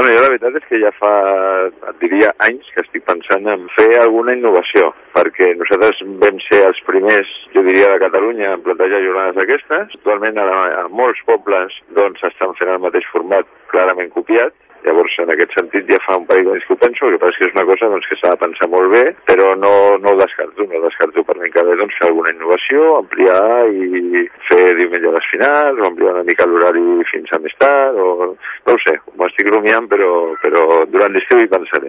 Bueno, jo la veritat és que ja fa, et diria, anys que estic pensant en fer alguna innovació, perquè nosaltres vam ser els primers, jo diria, de Catalunya en plantejar jornades d'aquestes. Actualment a molts pobles doncs estan fent el mateix format clarament copiat. Llavors, en aquest sentit, ja fa un parell d'anys que ho penso, el que passa és que és una cosa doncs, que s'ha de pensar molt bé, però no ho descarto per mi que bé doncs, fer alguna innovació, ampliar i fer diumenge a les finals, o ampliar una mica l'horari fins a més tard, o no ho sé, m'ho estic rumiant, però durant l'estiu hi pensaré.